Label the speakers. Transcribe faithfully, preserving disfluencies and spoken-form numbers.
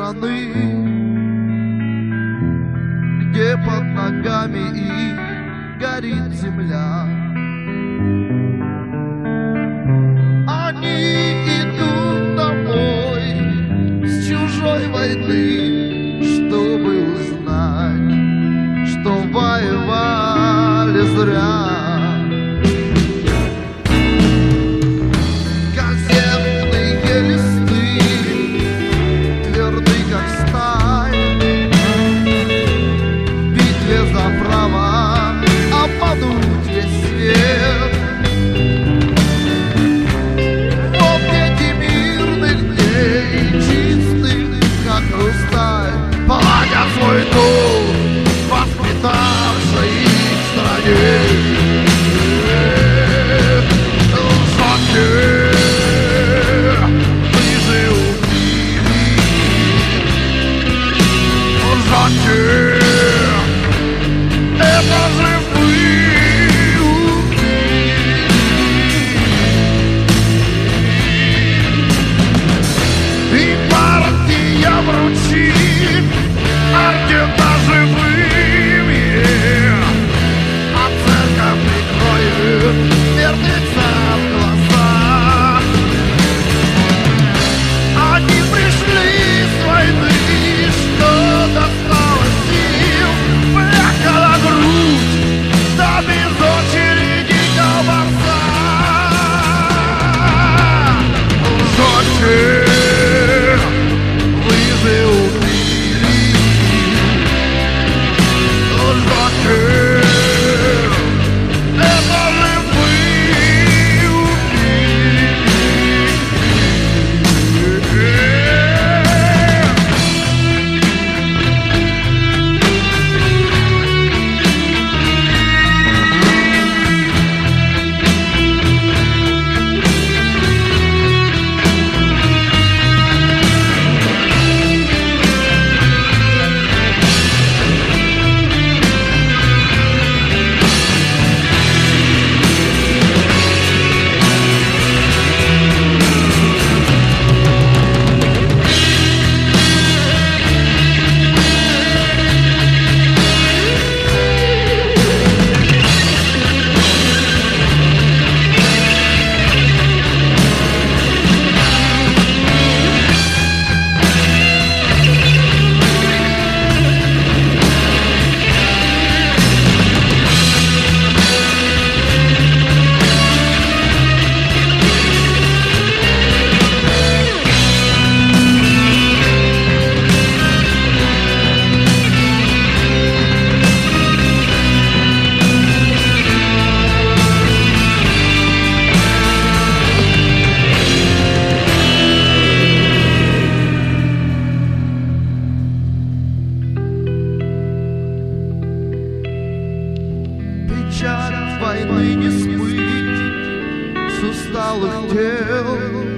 Speaker 1: страны, где под ногами их горит земля. Они идут домой с чужой войны, чтобы узнать, что воевали зря. Газетные листы тверды, как сталь, в битве за права обмануть весь свет. Вот дети мирных дней, чистых, как хрусталь, пладят свой дух, воспитавшей их стране. Печаль войны не смыть с усталых тел.